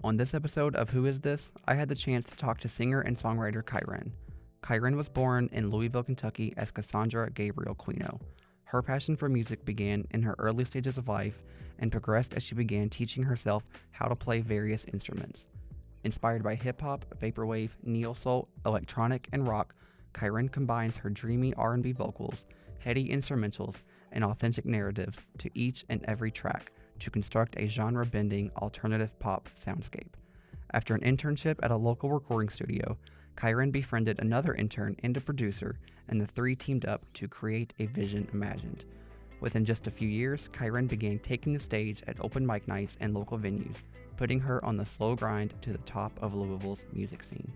On this episode of Who Is This, I had the chance to talk to singer and songwriter Kyren. Kyren was born in Louisville, Kentucky as Cassandra Gabriel Quino. Her passion for music began in her early stages of life and progressed as she began teaching herself how to play various instruments. Inspired by hip-hop, vaporwave, neo-soul, electronic, and rock, Kyren combines her dreamy R&B vocals, heady instrumentals, and authentic narratives to each and every track to construct a genre-bending alternative pop soundscape. After an internship at a local recording studio, Kyren befriended another intern and a producer, and the three teamed up to create a vision imagined. Within just a few years, Kyren began taking the stage at open mic nights and local venues, putting her on the slow grind to the top of Louisville's music scene.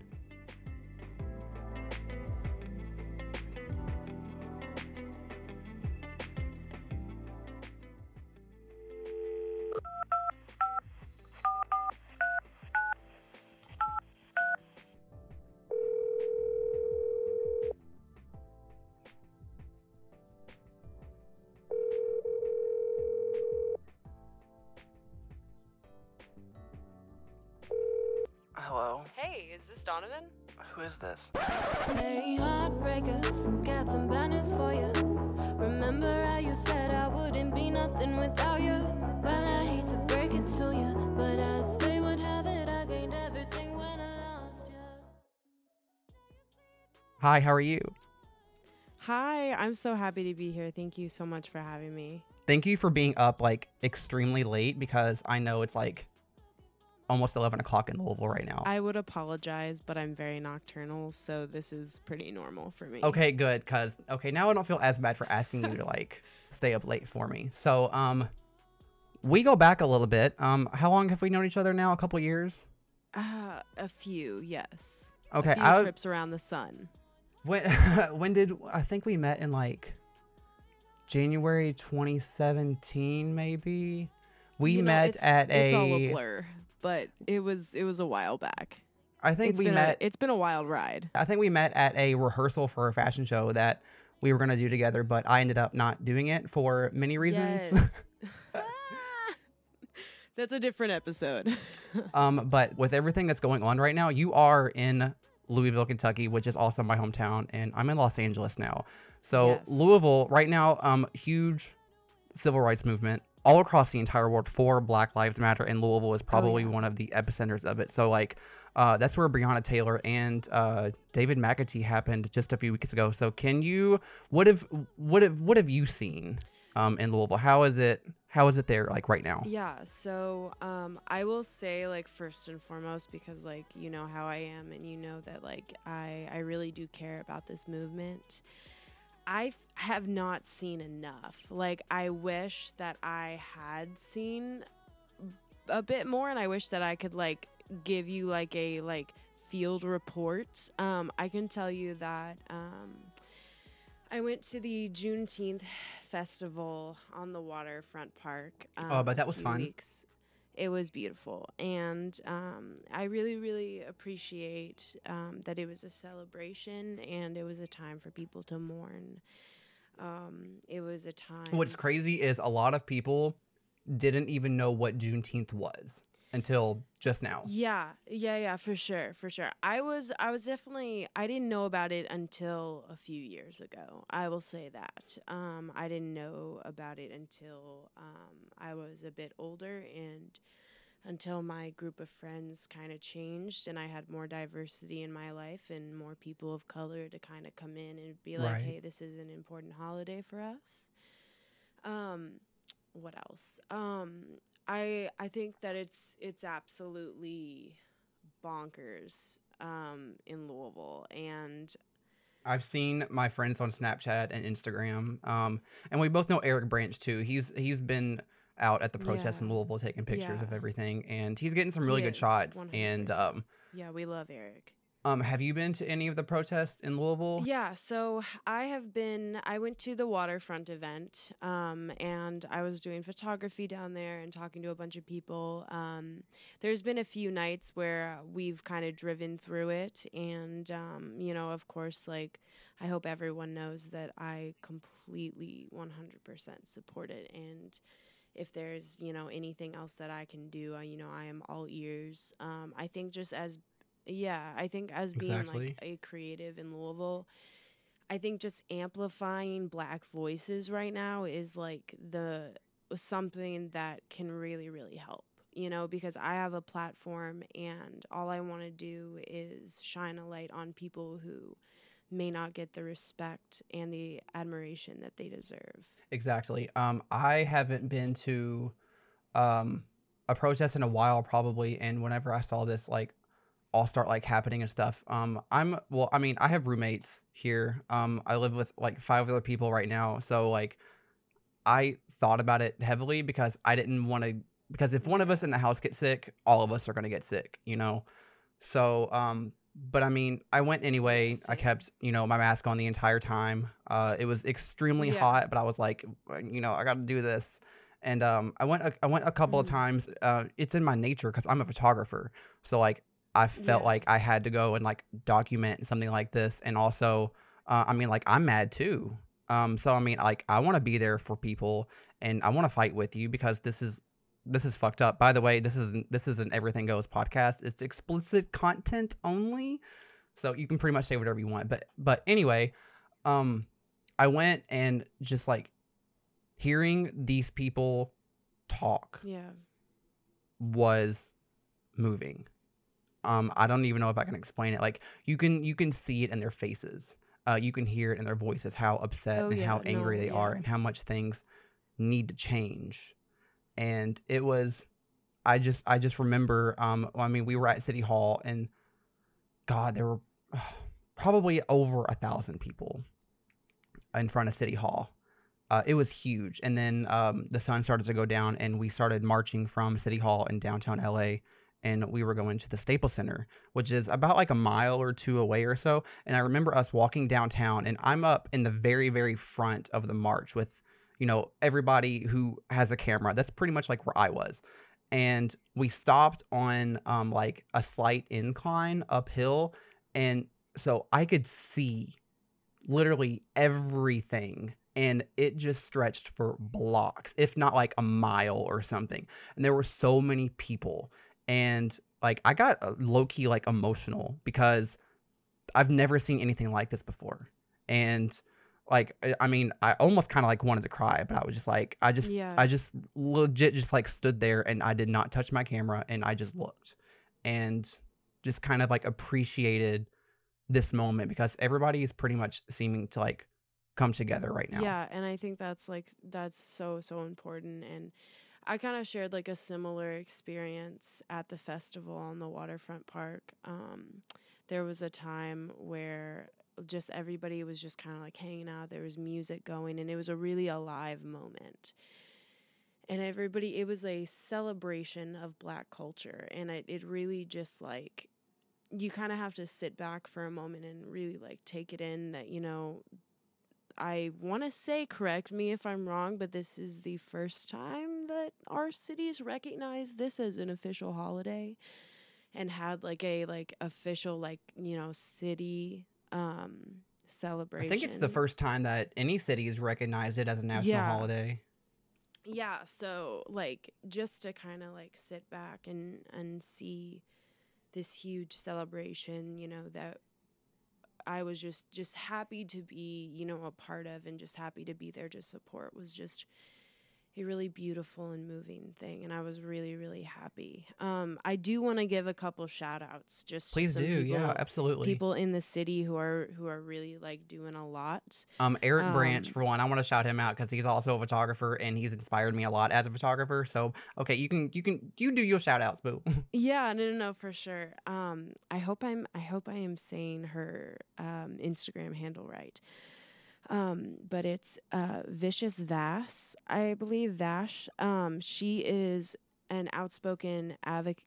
Hello, Hey, is this Donovan? who is this? Hey, heartbreaker, got some bad news for you. Remember how you said I wouldn't be nothing without you? Well, I hate to break it to you, but as fate would have it, I gained everything when I lost you. Hi, how are you? Hi, I'm so happy to be here. Thank you so much for having me. Thank you for being up extremely late because I know it's almost 11 o'clock in Louisville right now. I would apologize, but I'm very nocturnal, so this is pretty normal for me. Okay, good, because now I don't feel as bad for asking you to stay up late for me. So we go back a little bit. How long have we known each other now? A couple years? A few, yes. Okay, A few trips around the sun. when did I think we met in January 2017 maybe? We met at it's all a blur, but it was a while back. I think It's been a wild ride. I think we met at a rehearsal for a fashion show that we were going to do together, but I ended up not doing it for many reasons. Yes. That's a different episode. But with everything that's going on right now, you are in Louisville, Kentucky, which is also my hometown, and I'm in Los Angeles now. So Yes. Louisville right now, huge civil rights movement all across the entire world for Black Lives Matter, and Louisville is probably yeah. one of the epicenters of it. So that's where Breonna Taylor and David McAtee happened just a few weeks ago. So what have you seen in Louisville? How is it there right now? Yeah, so I will say first and foremost, because you know how I am and you know that I really do care about this movement. I have not seen enough. I wish that I had seen a bit more, and I wish that I could give you a field report. I can tell you that I went to the Juneteenth festival on the waterfront park. But that was a few fun. weeks. It was beautiful, and I really, really appreciate that it was a celebration and it was a time for people to mourn. It was a time. What's crazy is a lot of people didn't even know what Juneteenth was until just now. Yeah, for sure. I was definitely, I didn't know about it until a few years ago. I will say that. I didn't know about it until I was a bit older, and until my group of friends kind of changed and I had more diversity in my life and more people of color to kind of come in and be like, Right. hey, this is an important holiday for us. What else? I think that it's absolutely bonkers in Louisville, and I've seen my friends on Snapchat and Instagram, and we both know Eric Branch too. He's been out at the protest in Yeah. Louisville taking pictures of Yeah. everything, and he's getting some really He good is, shots. 100%. And yeah, we love Eric. have you been to any of the protests in Louisville? Yeah, so I went to the waterfront event, and I was doing photography down there and talking to a bunch of people. There's been a few nights where we've kind of driven through it, and, of course, I hope everyone knows that I completely 100% support it, and if there's, you know, anything else that I can do, you know, I am all ears. I think just as, yeah, I think as being Exactly. like a creative in Louisville, I think just amplifying Black voices right now is like the something that can really, really help. You know, because I have a platform and all I want to do is shine a light on people who may not get the respect and the admiration that they deserve. Exactly. I haven't been to um a protest in a while probably, and whenever I saw this like all start like happening and stuff, I mean, I have roommates here. I live with like 5 other people right now, so like I thought about it heavily because I didn't want to, because if one of us in the house gets sick, all of us are going to get sick, you know? So, but I mean, I went anyway. Yeah, I same. kept, you know, my mask on the entire time. It was extremely Yeah. hot, but I was like, you know, I got to do this. And I went a couple of Mhm. times. It's in my nature because I'm a photographer. So like, I felt Yeah. like I had to go and like document something like this. And also, I mean, like I'm mad too. So I mean, like I want to be there for people, and I want to fight with you because this is fucked up. By the way, this isn't Everything Goes podcast. It's explicit content only, so you can pretty much say whatever you want. But anyway, um, I went and just like hearing these people talk Yeah. was moving. I don't even know if I can explain it. Like you can see it in their faces. You can hear it in their voices how upset Oh, and how yeah. angry No, they are yeah. and how much things need to change. And it was I just remember I mean we were at City Hall and God there were probably over 1,000 people in front of City Hall. It was huge. And then the sun started to go down and we started marching from City Hall in downtown LA, and we were going to the Staples Center, which is about like a mile or two away or so. And I remember us walking downtown, and I'm up in the very, very front of the march with, you know, everybody who has a camera. That's pretty much like where I was. And we stopped on like a slight incline uphill. And so I could see literally everything, and it just stretched for blocks, if not like a mile or something. And there were so many people, and like I got low key like emotional because I've never seen anything like this before. And like I mean, I almost kind of like wanted to cry, but I was just like Yeah. I just legit just like stood there, and I did not touch my camera, and I just looked and just kind of like appreciated this moment because everybody is pretty much seeming to like come together right now. Yeah, and I think that's like that's so so important. And I kind of shared like a similar experience at the festival on the waterfront park. There was a time where just everybody was just kind of like hanging out. There was music going, and it was a really alive moment. And everybody, it was a celebration of Black culture, and it really just like you kind of have to sit back for a moment and really like take it in that, you know, I want to say, correct me if I'm wrong, but this is the first time that our cities recognized this as an official holiday and had like a like official like, you know, city I celebration. think it's the first time that any city has recognized it as a national Yeah. holiday. Yeah, so like just to kind of like sit back and see this huge celebration, you know, that I was just happy to be, you know, a part of, and just happy to be there to support was just a really beautiful and moving thing, and I was really really happy. I do want to give a couple shout outs just to Please some do. people, Yeah, absolutely. people in the city who are really like doing a lot. Eric Branch, for one, I want to shout him out because he's also a photographer and he's inspired me a lot as a photographer. So, okay, you do your shout outs, boo. Yeah, no, for sure. I hope I am saying her Instagram handle right. But it's Vicious Vass, I believe. Vash. She is an outspoken advocate.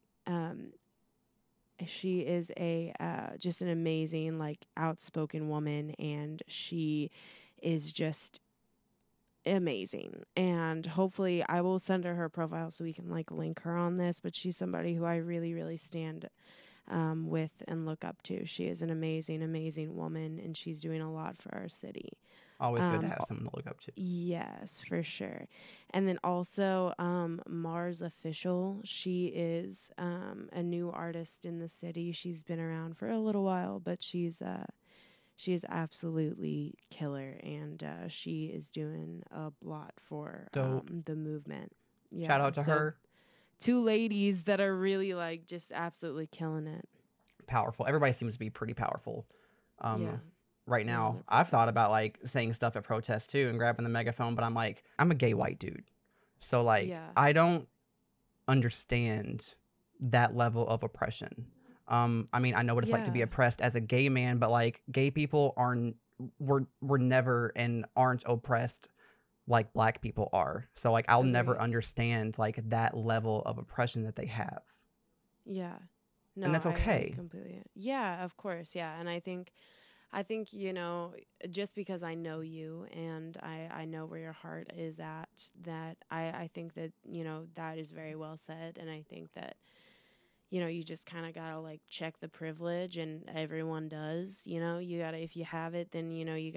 She is a just an amazing like outspoken woman, and she is just amazing. And hopefully I will send her profile so we can like link her on this, but she's somebody who I really really stand with and look up to. She is an amazing, amazing woman, and she's doing a lot for our city. Always good to have someone to look up to. Yes, for sure. And then also Mars Official. She is a new artist in the city. She's been around for a little while, but she is absolutely killer, and she is doing a lot for the movement. Yeah, shout out to her. 2 ladies that are really like just absolutely killing it. Powerful. Everybody seems to be pretty powerful. Right now, 100%. I've thought about like saying stuff at protests too and grabbing the megaphone, but I'm like, I'm a gay white dude. So like, I don't understand that level of oppression. I mean, I know what it's like to be oppressed as a gay man, but like gay people were never and aren't oppressed like black people are. So like, I'll never understand like that level of oppression that they have. Yeah. No, and that's okay. I completely. Yeah, of course. Yeah. And I think, you know, just because I know you and I know where your heart is at, that I think that, you know, that is very well said. And I think that, you know, you just kind of got to like check the privilege, and everyone does, you know, you got to, if you have it, then, you know, you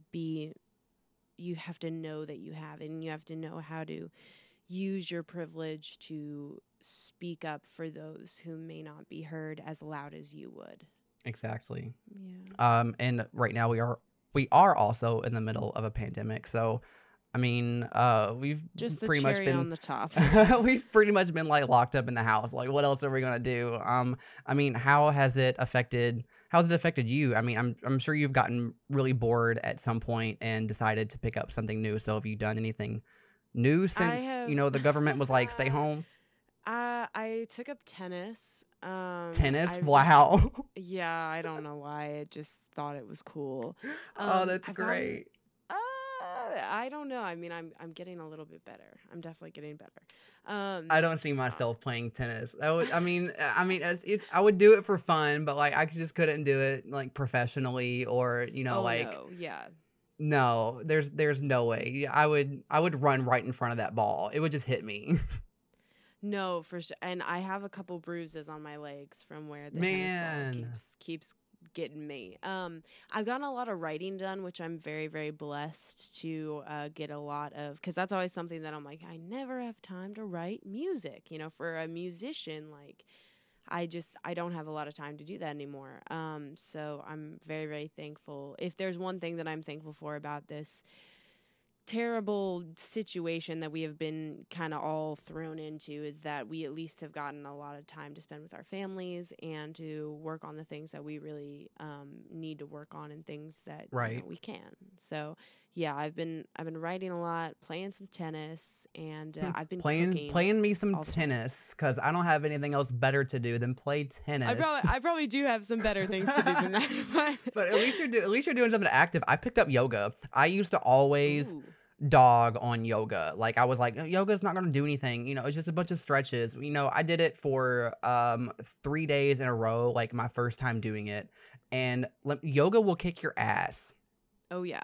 have to know that you have it, and you have to know how to use your privilege to speak up for those who may not be heard as loud as you would. Exactly. Yeah. And right now we are also in the middle of a pandemic. So, I mean, we've just the pretty cherry much been on the top. we've pretty much been like locked up in the house. Like, what else are we gonna do? I mean, how has it affected you? I mean, I'm sure you've gotten really bored at some point and decided to pick up something new. So, have you done anything new since you know the government was like, stay home? I took up tennis. Tennis? Wow. Yeah, I don't know why. I just thought it was cool. Oh, that's great. I don't know. I mean, I'm getting a little bit better. I'm definitely getting better. I don't see myself playing tennis. I would do it for fun, but like I just couldn't do it like professionally or No, yeah. No, there's no way. I would run right in front of that ball. It would just hit me. No, for sure. And I have a couple bruises on my legs from where the tennis ball keeps getting me. I've gotten a lot of writing done, which I'm very, very blessed to get a lot of, because that's always something that I'm like, I never have time to write music. You know, for a musician, like I don't have a lot of time to do that anymore. So I'm very, very thankful. If there's one thing that I'm thankful for about this terrible situation that we have been kind of all thrown into, is that we at least have gotten a lot of time to spend with our families and to work on the things that we really need to work on, and things that we can. So yeah, I've been writing a lot, playing some tennis, and I've been playing me some tennis, because I don't have anything else better to do than play tennis. I probably do have some better things to do than that. But at least you're doing something active. I picked up yoga. I used to always dog on yoga. Like I was like, yoga's not going to do anything. You know, it's just a bunch of stretches. You know, I did it for 3 days in a row, like my first time doing it. And yoga will kick your ass. Oh yeah.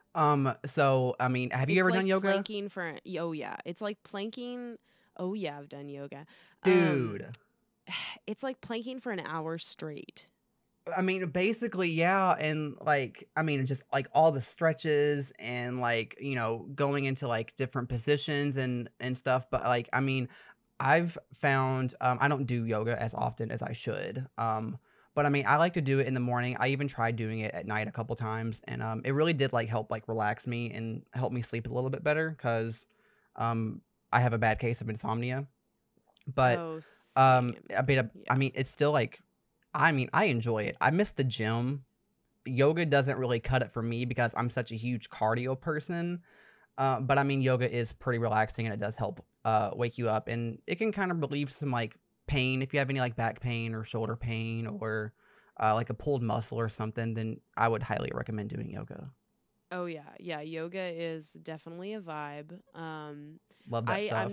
So I mean, have you ever done yoga? Planking it's like planking. Oh yeah, I've done yoga, dude. It's like planking for an hour straight. I mean, basically, yeah. And like, I mean, just like all the stretches and like, you know, going into like different positions and stuff. But like, I mean, I've found, I don't do yoga as often as I should. But I mean, I like to do it in the morning. I even tried doing it at night a couple times, and it really did like help like relax me and help me sleep a little bit better, because I have a bad case of insomnia. But I mean, it's still like, I mean, I enjoy it. I miss the gym. Yoga doesn't really cut it for me because I'm such a huge cardio person. But I mean, yoga is pretty relaxing, and it does help wake you up, and it can kind of relieve some like pain. If you have any like back pain or shoulder pain or like a pulled muscle or something, then I would highly recommend doing yoga. Oh yeah. Yeah. Yoga is definitely a vibe. Love that stuff.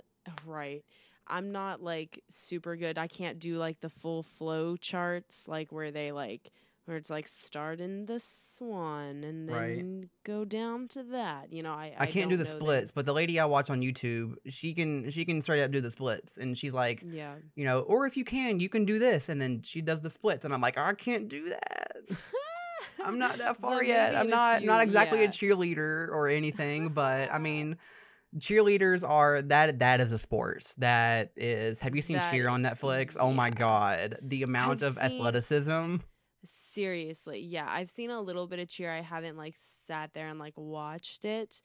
I'm not like super good. I can't do like the full flow charts, like where they like where it's like start in this one and then Right. go down to that. You know, I can't do don't the know splits, but the lady I watch on YouTube, she can straight up do the splits, and she's like, Yeah. or if you can do this, and then she does the splits, and I'm like, I can't do that. I'm not that far So yet. maybe I'm in a not few- exactly a yeah. cheerleader or anything, but I mean, cheerleaders are that is a sport. That is. Have you seen That Cheer on Netflix? Oh my yeah. god, the amount I've of seen athleticism. seriously, yeah. I've seen a little bit of cheer. I haven't like sat there and like watched it.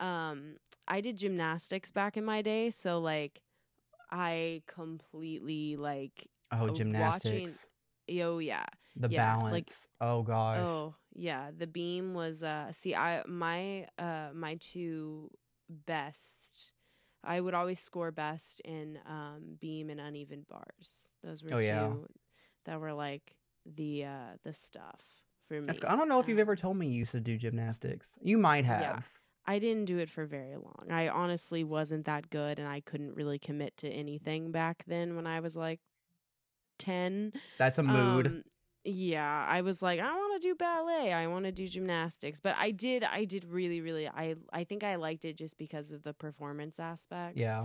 I did gymnastics back in my day, so like I completely like Oh, watching gymnastics, oh yeah. the Yeah, like balance. Oh gosh. oh yeah, the beam was see I my two best. I would always score best in beam and uneven bars. Those were Oh yeah. two that were like the stuff for me. That's, I don't know if you've ever told me you used to do gymnastics. You might have. Yeah. I didn't do it for very long. I honestly wasn't that good, and I couldn't really commit to anything back then when I was like 10. That's a mood. Yeah, I was like, I want to do ballet. I want to do gymnastics. But I did really, really, I think I liked it just because of the performance aspect. Yeah.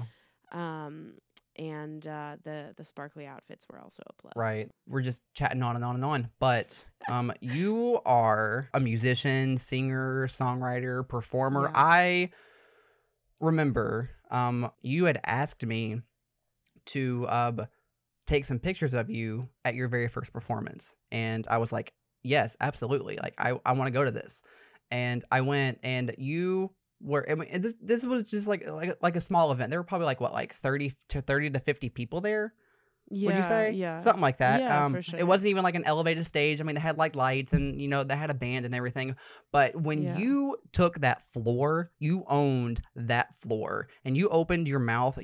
And the sparkly outfits were also a plus. Right. We're just chatting on and on and on. But you are a musician, singer, songwriter, performer. Yeah. I remember you had asked me to take some pictures of you at your very first performance. And I was like, yes, absolutely. Like, I want to go to this. And I went, and you were, I mean, and this was just like a small event. There were probably like 30 to 50 people there. Yeah, Would you say? Yeah. Something like that. Yeah, for sure. It wasn't even like an elevated stage. I mean, they had like lights and, they had a band and everything. But when you took that floor, you owned that floor, and you opened your mouth.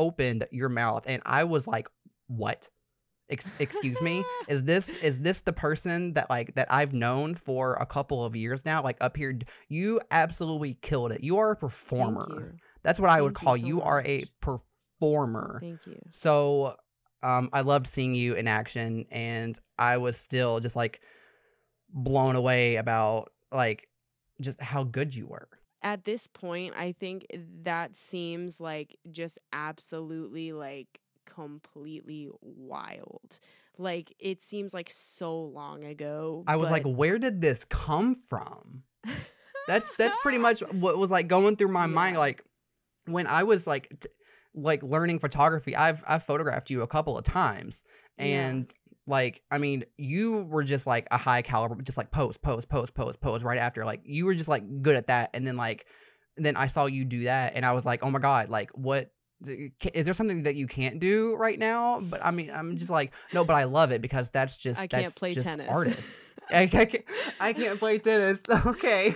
And I was like, what? Excuse me? Is this the person that I've known for a couple of years now? Like, up here, you absolutely killed it. You are a performer. Thank you. That's what I would Thank you call so you. Are a much. performer. Thank you. So I loved seeing you in action, and I was still just like blown away about like just how good you were. At this point, I think that seems like just absolutely like completely wild. Like, it seems like so long ago. I was like, where did this come from? That's pretty much what was like going through my mind. Like, when I was like learning photography, I've photographed you a couple of times, and like, I mean, you were just like a high caliber, just like pose right after. Like, you were just like good at that, and then I saw you do that, and I was like, oh my god, like, what? Is there something that you can't do right now? But I mean, I'm just like, no, but I love it because that's just I can't play just tennis. Artists. I can't play tennis. Okay.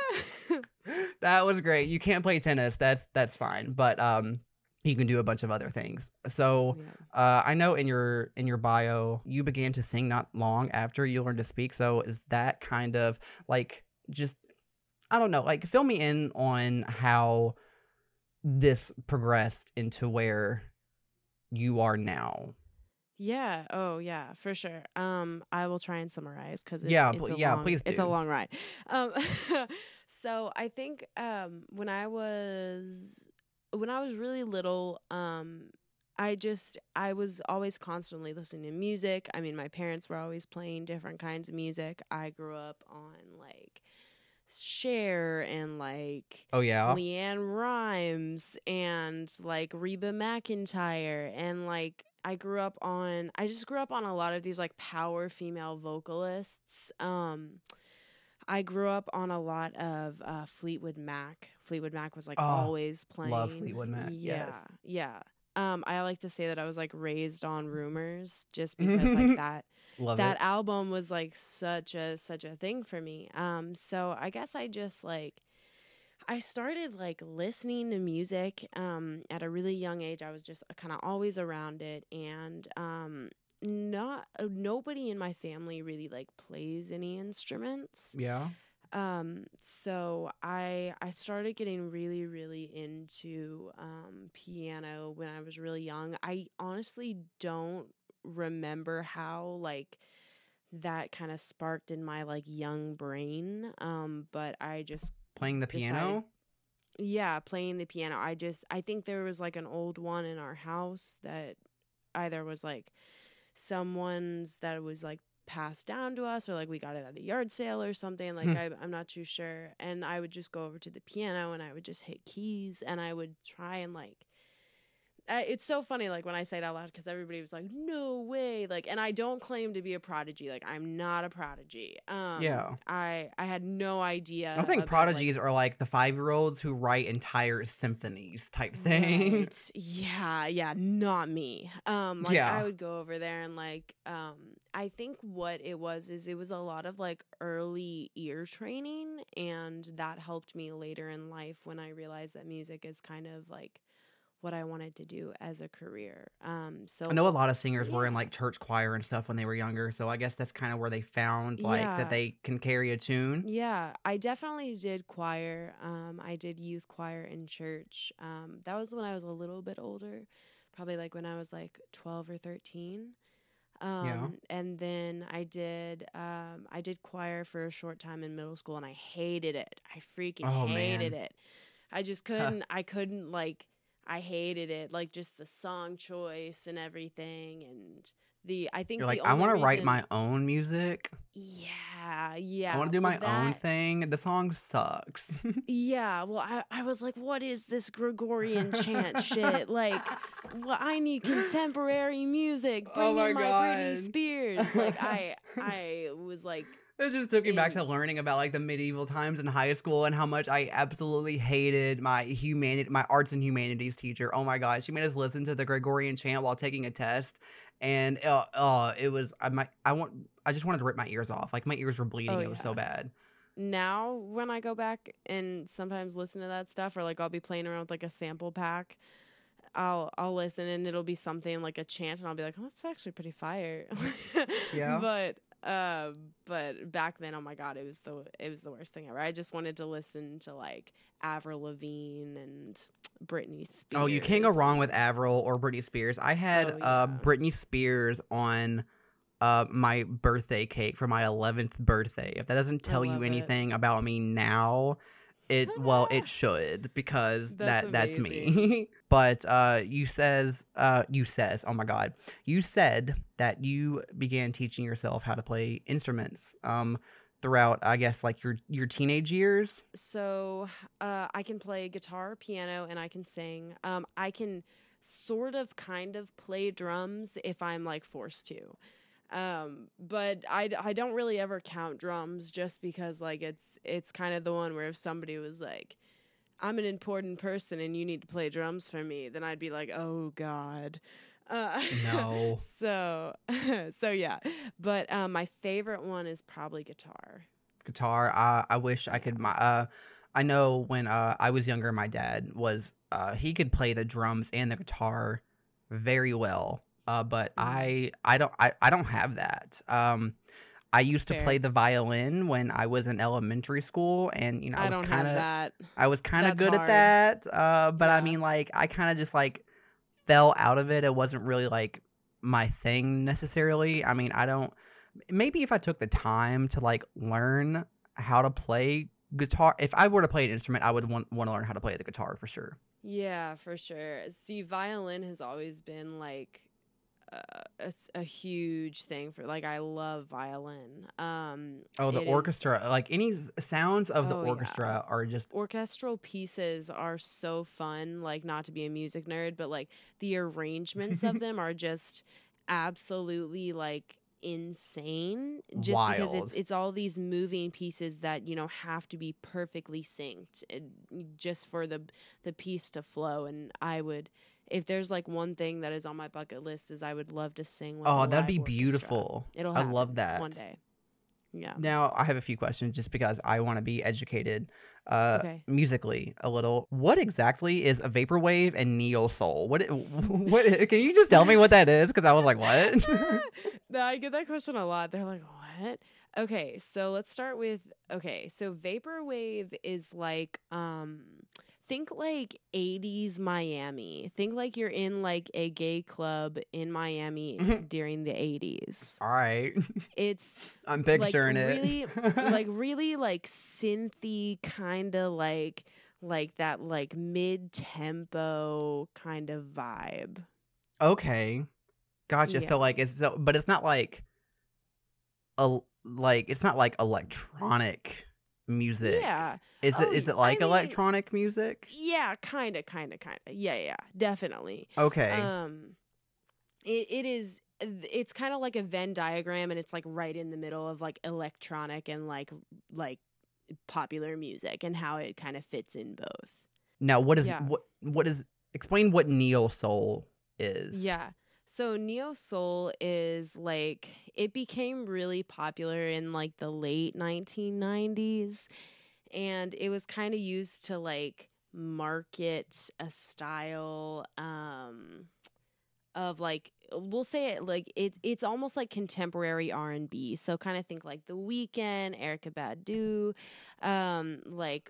That was great. You can't play tennis. That's fine. But you can do a bunch of other things. So I know in your bio, you began to sing not long after you learned to speak. So is that kind of like, just, I don't know, like, fill me in on how this progressed into where you are now. Yeah. Oh, yeah, for sure. I will try and summarize because please do. It's a long ride. So I think when I was really little, I was always constantly listening to music. I mean, my parents were always playing different kinds of music. I grew up on like Cher and like Leanne Rimes and like Reba McEntire, and like I just grew up on a lot of these like power female vocalists. I grew up on a lot of Fleetwood Mac. Fleetwood Mac was like always playing. Love Fleetwood Mac. Yeah, yes. Yeah. I like to say that I was like raised on Rumors, just because like that album was like such a thing for me. So I guess I just like I started like listening to music at a really young age. I was just kind of always around it, and nobody in my family really like plays any instruments. Yeah. So I started getting really, really into piano when I was really young. I honestly don't remember how like that kind of sparked in my like young brain. But I just Playing the piano? Yeah, playing the piano. I think there was like an old one in our house that either was like someone's that was like passed down to us, or like we got it at a yard sale or something. Like I'm not too sure. And I would just go over to the piano and I would just hit keys and I would try and like it's so funny, like when I say it out loud, because everybody was like, "No way!" Like, and I don't claim to be a prodigy. Like, I'm not a prodigy. Yeah. I had no idea. I think about, prodigies like, are like the 5-year-olds who write entire symphonies type thing. Right. Yeah, not me. Like Yeah. I would go over there and like, I think what it was is it was a lot of like early ear training, and that helped me later in life when I realized that music is kind of like what I wanted to do as a career. So I know a lot of singers were in yeah. like church choir and stuff when they were younger, so I guess that's kind of where they found like that Yeah. they can carry a tune. Yeah, I definitely did choir. I did youth choir in church. That was when I was a little bit older, probably like when I was like 12 or 13. Yeah. And then I did choir for a short time in middle school, and I hated it. I freaking Oh, hated man. it. I just I couldn't like, I hated it. Like just the song choice and everything. And I think You're like, the I only want to write reason- my own music. Yeah. I want to do Well, my own thing. The song sucks. Yeah, well, I was like, what is this Gregorian chant shit? Like, well, I need contemporary music. Oh Bring my in my Britney God. Spears. Like, I was like, It just took me back to learning about like the medieval times in high school and how much I absolutely hated my arts and humanities teacher. Oh my gosh, she made us listen to the Gregorian chant while taking a test, and it was I just wanted to rip my ears off. Like my ears were bleeding. Oh, It was so yeah. bad. now when I go back and sometimes listen to that stuff, or like I'll be playing around with like a sample pack, I'll listen and it'll be something like a chant, and I'll be like, oh, that's actually pretty fire. Yeah. But back then, oh my God, it was the worst thing ever. I just wanted to listen to like Avril Lavigne and Britney Spears. Oh, you can't go wrong with Avril or Britney Spears. I had Oh, yeah. Britney Spears on my birthday cake for my 11th birthday. If that doesn't tell you love it. anything about me now, it should, because That's that's me. amazing. But you said that you began teaching yourself how to play instruments throughout, I guess, like your teenage years. So I can play guitar, piano, and I can sing. I can sort of kind of play drums if I'm like forced to. But I don't really ever count drums, just because like it's kind of the one where if somebody was like, I'm an important person and you need to play drums for me, then I'd be like, oh God. No. So yeah. But my favorite one is probably guitar. Guitar. I wish I could. I know when I was younger, my dad was he could play the drums and the guitar very well. But I don't have that. I used to Fair. play the violin when I was in elementary school, and you know I don't have that. I was kind of That's good hard. at that. But I Yeah. mean, like I kind of just like fell out of it. It wasn't really like my thing necessarily. I mean, I don't. Maybe if I took the time to like learn how to play guitar, if I were to play an instrument, I would want to learn how to play the guitar for sure. Yeah, for sure. See, violin has always been like a huge thing for, like, I love violin. Oh, the it is- orchestra, like any sounds of the Oh, yeah. orchestra are just Orchestral pieces are so fun, like, not to be a music nerd, but like the arrangements of them are just absolutely like insane, just because Wild. it's all these moving pieces that, you know, have to be perfectly synced just for the piece to flow. And I would, if there's like one thing that is on my bucket list, is I would love to sing with oh, a that'd live be orchestra. beautiful. It'll I love happen that. one day. Yeah. Now I have a few questions just because I want to be educated Okay. musically a little. What exactly is a vaporwave and neo soul? What can you just tell me what that is? Because I was like, what? No, I get that question a lot. They're like, what? Okay, so let's start with, so vaporwave is like think like 80s Miami. Think like you're in like a gay club in Miami during the 80s. All right. It's I'm like picturing really it. really like synthy kind of like that like mid-tempo kind of vibe. Okay. Gotcha. So Yeah. like but it's not like it's not like electronic music. Yeah. Is Oh, it I like mean, electronic music? yeah, kind of. Yeah, definitely. Okay. It is. It's kind of like a Venn diagram, and it's like right in the middle of like electronic and like popular music, and how it kind of fits in both. Now, what is Yeah. what is explain what neo soul is? Yeah. So neo soul is like it became really popular in like the late 1990s, and it was kind of used to like market a style of like we'll say it like it's almost like contemporary R&B. So kind of think like The Weeknd, Erykah Badu, like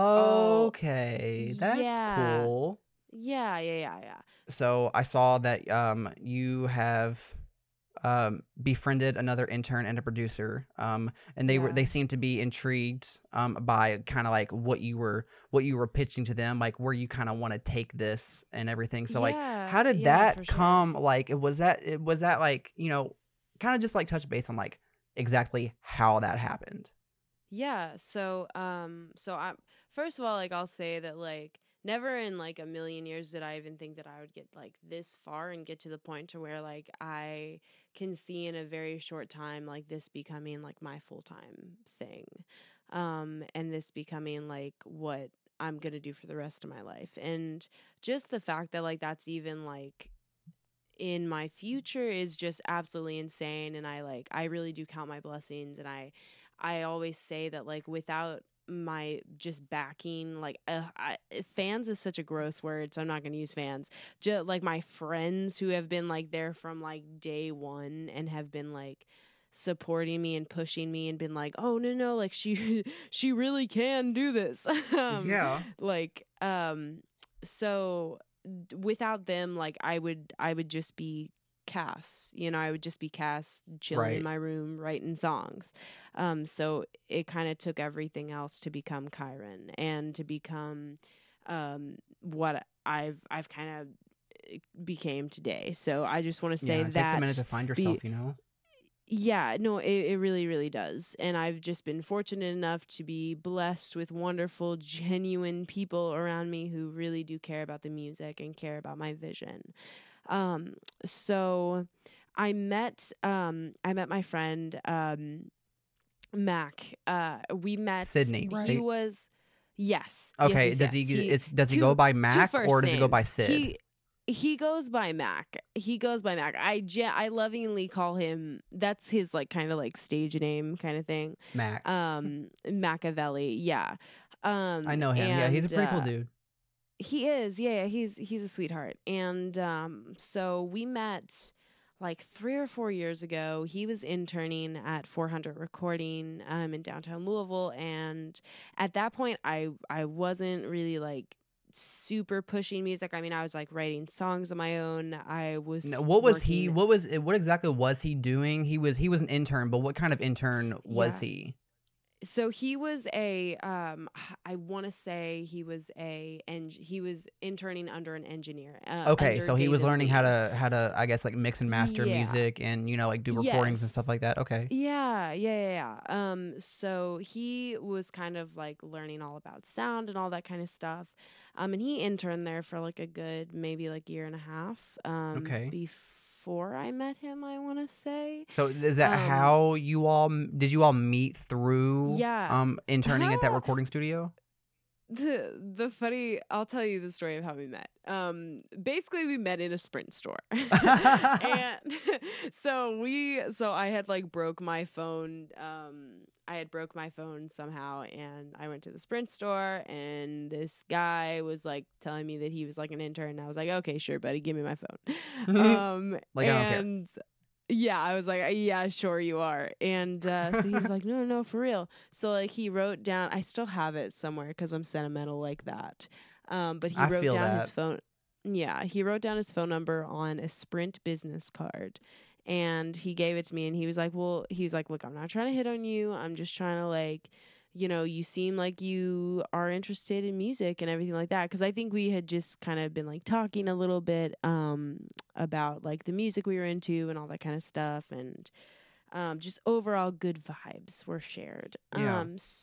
Okay, that's yeah. cool. Yeah. So I saw that you have befriended another intern and a producer, and Yeah. they seemed to be intrigued by kind of like what you were pitching to them, like where you kind of want to take this and everything. So like, how did Yeah, for that sure. come? Like, was that like, you know, kind of just like touch base on like exactly how that happened? Yeah. So I first of all, like I'll say that like never in like a million years did I even think that I would get like this far and get to the point to where like I can see in a very short time like this becoming like my full-time thing. And this becoming like what I'm going to do for the rest of my life. And just the fact that like that's even like in my future is just absolutely insane. And I really do count my blessings, and I always say that like without my just backing, like fans is such a gross word, so I'm not gonna use fans. Just like my friends who have been like there from like day one and have been like supporting me and pushing me and been like, oh no, like she really can do this. Yeah. Like so without them, like I would just be Cass, I would just be Cass chilling in Right. my room writing songs. So it kind of took everything else to become Kyron and to become what I've kind of became today. So I just want to say Yeah, it takes a minute that to find yourself, you know? yeah, no, it really, really does. And I've just been fortunate enough to be blessed with wonderful, genuine people around me who really do care about the music and care about my vision. So I met my friend Mac. We met Sydney, right? He was yes. Okay, Yes, does yes. does he go by Mac first or does he go by names. Sid? He goes by Mac. I lovingly call him, that's his like kind of like stage name kind of thing. Mac. Machiavelli. Yeah. I know him. Yeah, he's a pretty cool dude. He is. Yeah, he's a sweetheart. And so we met like 3 or 4 years ago. He was interning at 400 Recording in downtown Louisville, and at that point I wasn't really like super pushing music. I mean, I was like writing songs on my own. I was Now, what exactly was he doing? He was an intern, but what kind of intern was he? So he was I want to say he was interning under an engineer. Okay, so he was David learning Lee. how to I guess like mix and master Yeah. music and like do recordings and Yes. stuff like that. Okay. Yeah. So he was kind of like learning all about sound and all that kind of stuff. And he interned there for like a good maybe like year and a half. Okay. Before I met him, I want to say. So is that how you all did you all meet through interning at that recording studio? The funny, I'll tell you the story of how we met. Basically we met in a Sprint store. And so I had like broke my phone. I had broke my phone somehow, and I went to the Sprint store, and this guy was like telling me that he was like an intern, and I was like, okay, sure, buddy, give me my phone. Like, I don't care. And yeah, I was like, yeah, sure you are. And so he was like, no, for real. So like he wrote down, I still have it somewhere because I'm sentimental like that. But he I wrote feel down that. his phone. Yeah, he wrote down his phone number on a Sprint business card, and he gave it to me. And he was like, "Well, he was like, look, I'm not trying to hit on you. I'm just trying to like, you seem like you are interested in music and everything like that." Because I think we had just kind of been like talking a little bit about like the music we were into and all that kind of stuff, and just overall good vibes were shared. Yeah.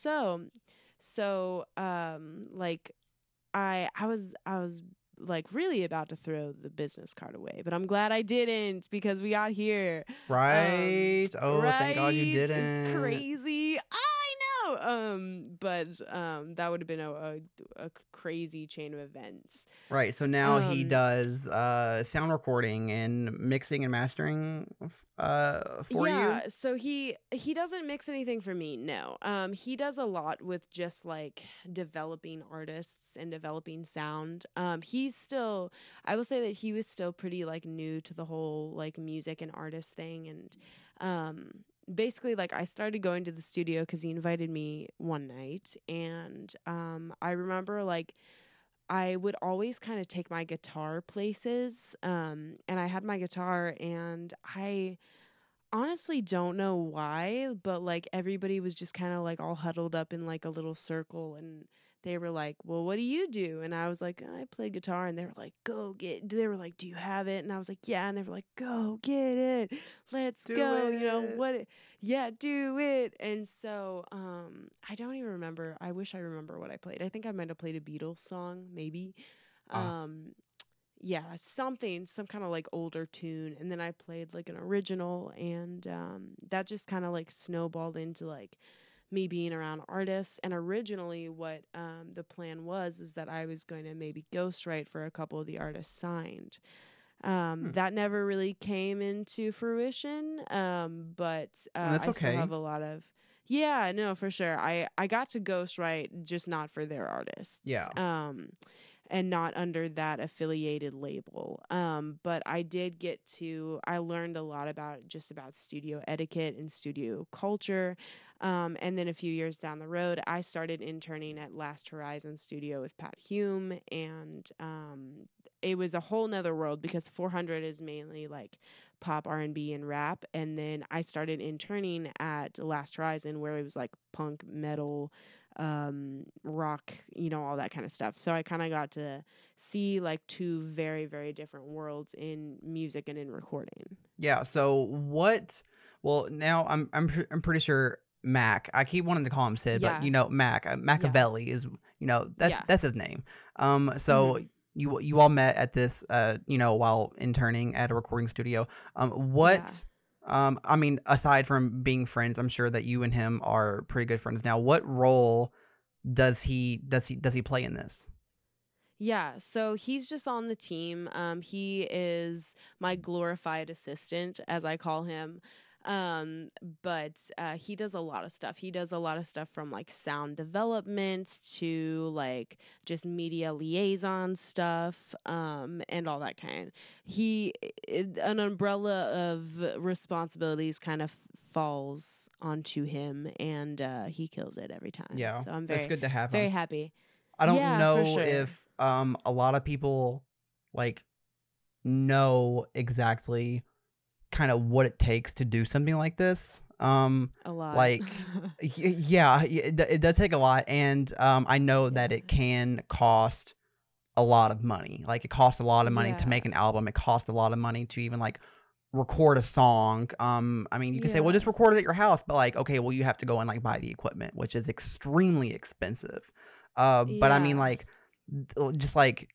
Like I was like really about to throw the business card away, but I'm glad I didn't because we got here. Right. Oh, thank God you Right? It's didn't. crazy. I know. But that would have been a crazy chain of events. Right. So now he Um, does sound recording and mixing and mastering for you. Yeah, so he doesn't mix anything for me. No. He does a lot with just like developing artists and developing sound. He's still I will say that he was still pretty like new to the whole like music and artist thing, and basically like I started going to the studio cuz he invited me one night, and I remember like I would always kind of take my guitar places, and I had my guitar, and I honestly don't know why, but like everybody was just kind of like all huddled up in like a little circle, and they were like, "Well, what do you do?" And I was like, "I play guitar." And they were like, they were like, "Do you have it?" And I was like, "Yeah." And they were like, "Go get it. Let's Do go." it. Yeah, do it. And so I don't even remember. I wish I remember what I played. I think I might have played a Beatles song, maybe. Ah. Um yeah, some kind of like older tune, and then I played like an original, and that just kind of like snowballed into like me being around artists. And originally what the plan was is that I was going to maybe ghostwrite for a couple of the artists signed. Hmm. That never really came into fruition, but And that's I still okay. have a lot of yeah, no, for sure. I got to ghostwrite, just not for their artists. Yeah. And not under that affiliated label. But I learned a lot about studio etiquette and studio culture. And then a few years down the road, I started interning at Last Horizon Studio with Pat Hume. And it was a whole nother world because 400 is mainly like pop, R&B, and rap. And then I started interning at Last Horizon, where it was like punk, metal, rock, all that kind of stuff. So I kind of got to see like two very, very different worlds in music and in recording. Yeah. So what? Well, now I'm pretty sure Mac. I keep wanting to call him Sid, but Yeah. Mac Machiavelli is Yeah. that's his name. So Mhm. you all met at this while interning at a recording studio. Yeah. What? I mean, aside from being friends, I'm sure that you and him are pretty good friends now. What role does he play in this? Yeah, so he's just on the team. He is my glorified assistant, as I call him. But he does a lot of stuff. He does a lot of stuff from like sound development to like just media liaison stuff, and all that kind. An umbrella of responsibilities kind of falls onto him, and he kills it every time. Yeah, So I'm it's very, good to have very him. happy. I don't Yeah, for know sure. if a lot of people like know exactly kind of what it takes to do something like this. A lot. Like yeah, it does take a lot, and I know that Yeah. it can cost a lot of money. Like it costs a lot of money to Yeah. make an album. It costs a lot of money to even like record a song. I mean, you can say, well, just Yeah. record it at your house, but like, okay, well, you have to go and like buy the equipment, which is extremely expensive. But I mean, Yeah. like, just like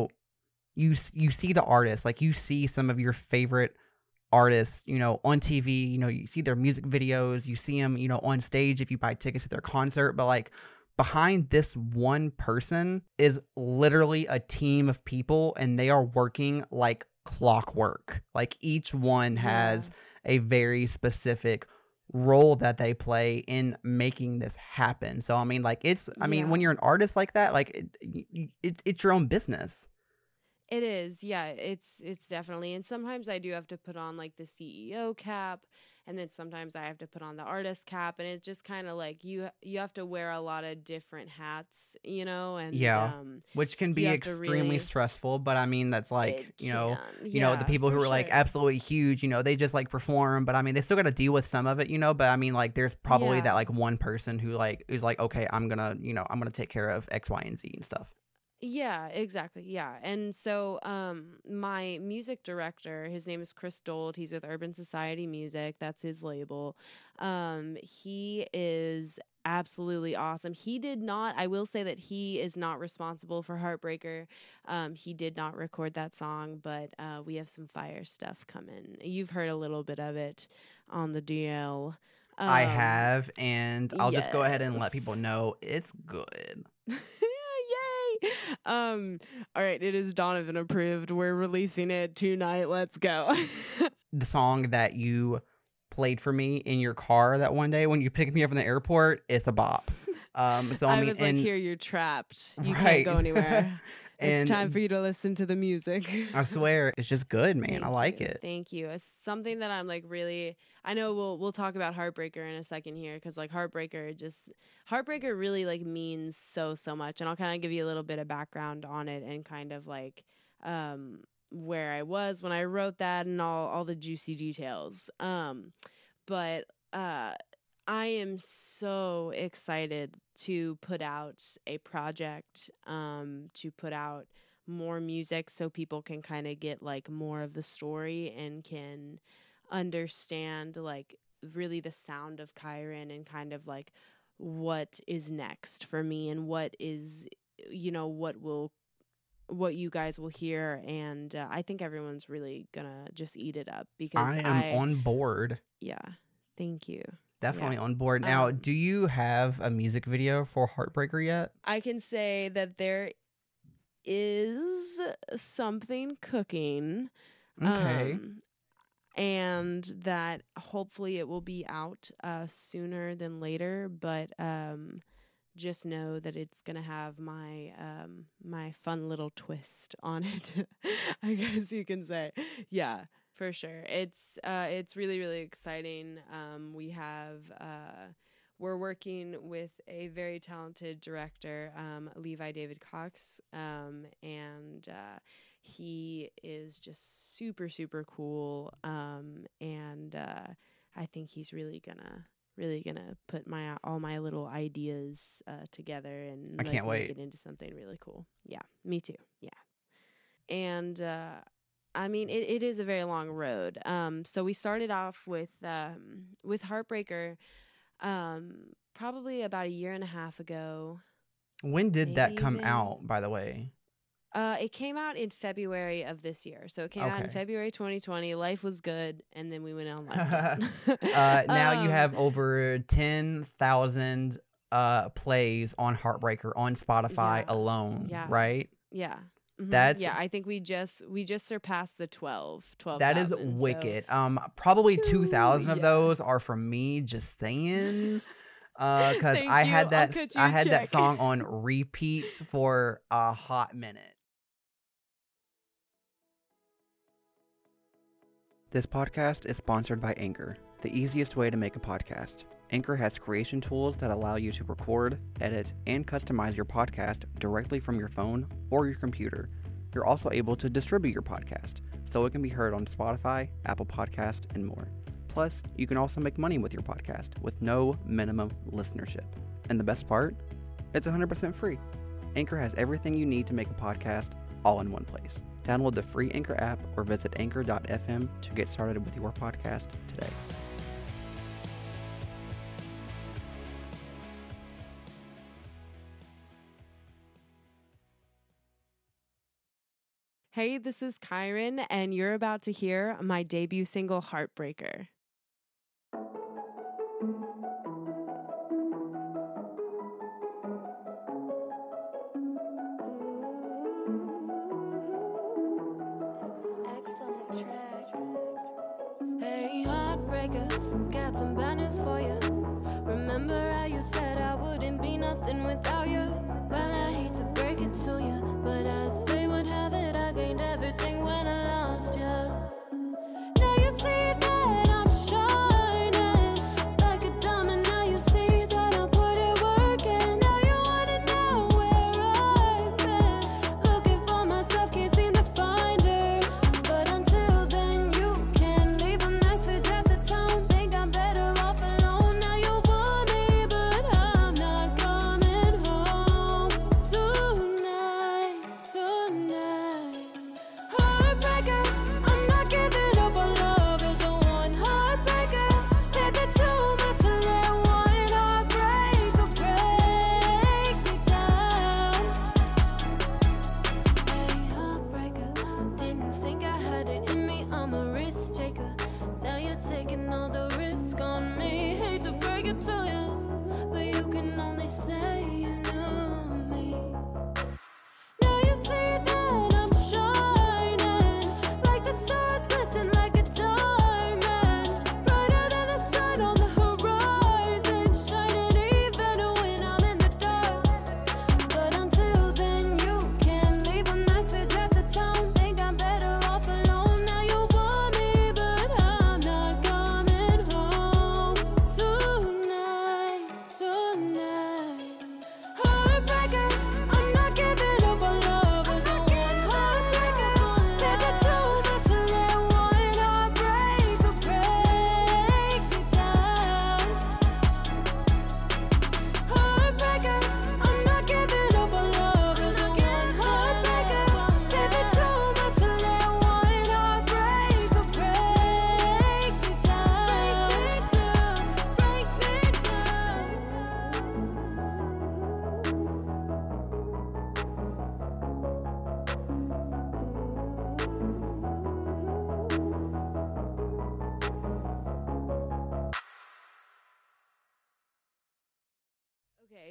you see the artists, like you see some of your favorite artists, on TV. You see their music videos, you see them, on stage if you buy tickets to their concert. But like behind this one person is literally a team of people, and they are working like clockwork. Like each one Yeah. has a very specific role that they play in making this happen. So I mean, like when Yeah. you're an artist like that, like it's your own business. It is. Yeah, it's definitely. And sometimes I do have to put on like the CEO cap and then sometimes I have to put on the artist cap, and it's just kind of like you have to wear a lot of different hats, you know, and which can be extremely stressful, but I mean that's like you know the people who are like absolutely huge, you know, they just like perform, but I mean they still got to deal with some of it, you know, but I mean like there's probably that like one person who like is like, okay, I'm gonna take care of X, Y, and Z and stuff. Yeah, exactly. Yeah. And so my music director, his name is Chris Dold. He's with Urban Society Music. That's his label. He is absolutely awesome. I will say that he is not responsible for Heartbreaker. He did not record that song, but we have some fire stuff coming. You've heard a little bit of it on the DL. I have, and I'll just go ahead and let people know it's good. All right, it is Donovan approved. We're releasing it tonight. Let's go. The song that you played for me in your car that one day when you picked me up from the airport, it's a bop. So I was like, here, you're trapped. You can't go anywhere. It's time for you to listen to the music. I swear, it's just good, man. I like it. Thank you. It's something that I'm like really. I know we'll talk about Heartbreaker in a second here, because like Heartbreaker really like means so much, and I'll kind of give you a little bit of background on it and kind of like where I was when I wrote that and all the juicy details. But I am so excited to put out a project, to put out more music so people can kind of get like more of the story and can understand like really the sound of Kyron and kind of like what is next for me and what is, you know, what you guys will hear. And I think everyone's really gonna just eat it up, because I am on board. Yeah. Thank you. Definitely on board. Now, do you have a music video for Heartbreaker yet? I can say that there is something cooking. Okay. And that hopefully it will be out sooner than later, but just know that it's gonna have my my fun little twist on it. I guess you can say. Yeah, for sure. It's really, really exciting. We're working with a very talented director, Levi David Cox, and he is just super, super cool. And I think he's really gonna put all my little ideas together and I can't wait. Make it into something really cool. Yeah, me too. Yeah. And I mean, it is a very long road. So we started off with Heartbreaker probably about a year and a half ago. When did that come out, by the way? It came out in February of this year. So it came out in February 2020. Life was good, and then we went on lockdown. Now you have over 10,000 plays on Heartbreaker on Spotify alone, right? Yeah. Mm-hmm. That's I think we just surpassed the 12,000. That is wicked. So probably 2,000 of those are from me, just saying. Because I had that song on repeat for a hot minute. This podcast is sponsored by Anchor, the easiest way to make a podcast. Anchor has creation tools that allow you to record, edit, and customize your podcast directly from your phone or your computer. You're also able to distribute your podcast, so it can be heard on Spotify, Apple Podcast, and more. Plus, you can also make money with your podcast with no minimum listenership. And the best part? It's 100% free. Anchor has everything you need to make a podcast all in one place. Download the free Anchor app or visit anchor.fm to get started with your podcast today. Hey, this is Kyron, and you're about to hear my debut single, Heartbreaker. Hey, Heartbreaker, got some bad news for you. Remember how you said I wouldn't be nothing without you? Well, I hate to break it to you, but as fate would have it, I gained everything when I lost you. Now you see that I'm sure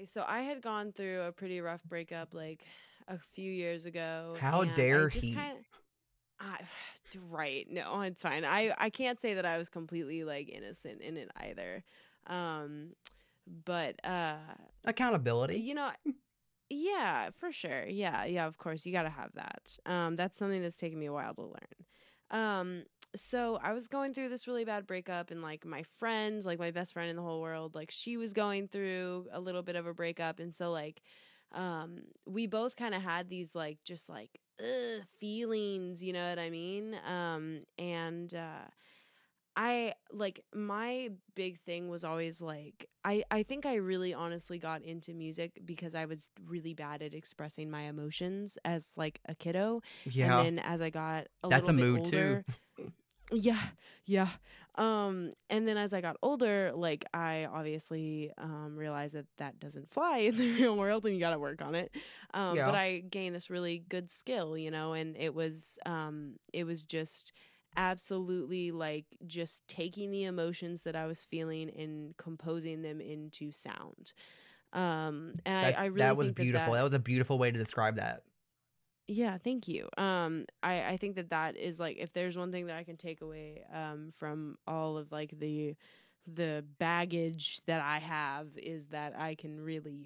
Okay, so I had gone through a pretty rough breakup like a few years ago. How and dare I just he? kind of right. No, it's fine. I can't say that I was completely like innocent in it either. But Accountability. you know, yeah, for sure. Yeah, yeah, of course. You got to have that. That's something that's taken me a while to learn. So I was going through this really bad breakup, and like my friend, like my best friend in the whole world, like she was going through a little bit of a breakup, and so like we both kind of had these like just like feelings, you know what I mean? And I like my big thing was always like I think I really honestly got into music because I was really bad at expressing my emotions as like a kiddo. And Yeah, then as I got a that's a little bit mood too. older, yeah, yeah. And then as I got older, like I obviously realized that that doesn't fly in the real world and you got to work on it. But Yeah, I gained this really good skill, you know, and it was just absolutely like just taking the emotions that I was feeling and composing them into sound. And I really that was think that beautiful. that That was a beautiful way to describe that. yeah, thank you. I think that that is like if there's one thing that I can take away from all of like the baggage that I have is that I can really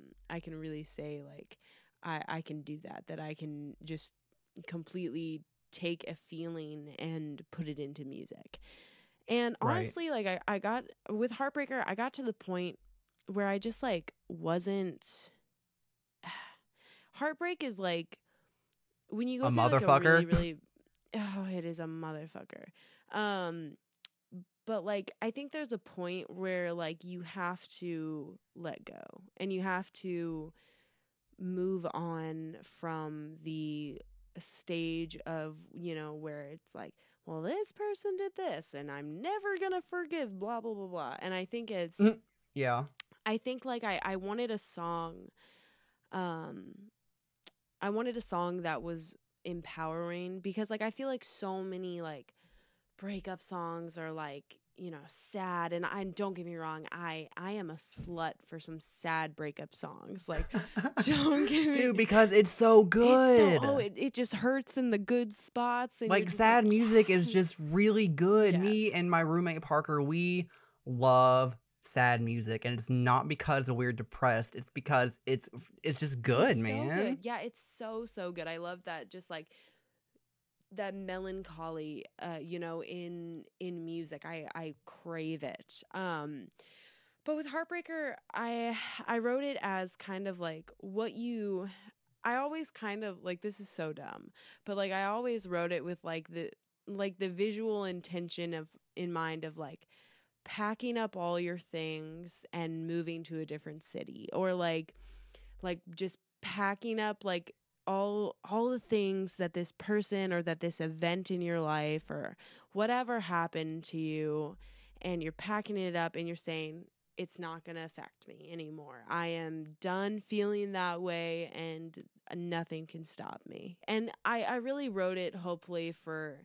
say like I can do that I can just completely take a feeling and put it into music. And Right. honestly, like I got with Heartbreaker, I got to the point where I just like wasn't heartbreak is like when you A go through like a really, motherfucker. really, oh, it is a motherfucker. Um, but like, I think there's a point where like you have to let go and you have to move on from the stage of, you know, where it's like, well, this person did this and I'm never gonna forgive, blah, blah, blah, blah. And I think Yeah. I think like I wanted a song, um, I wanted a song that was empowering because like I feel like so many like breakup songs are like, you know, sad and I don't get me wrong, I am a slut for some sad breakup songs. Like don't get me Dude, because it's so it's so good. it just hurts in the good spots and you're Like just sad like music is yes. just really good. Me Yes. and my roommate Parker, we love sad music, and it's not because we're depressed. It's because it's just good, It's so man. good. Yeah, it's so good. I love that just like that melancholy you know in music. I crave it. But with Heartbreaker, I wrote it as kind of like what you I always kind of like this is so dumb, but like I always wrote it with like the visual intention of in mind of like packing up all your things and moving to a different city or like just packing up like all the things that this person or that this event in your life or whatever happened to you and you're packing it up and you're saying it's not going to affect me anymore. I am done feeling that way and nothing can stop me. And I really wrote it hopefully for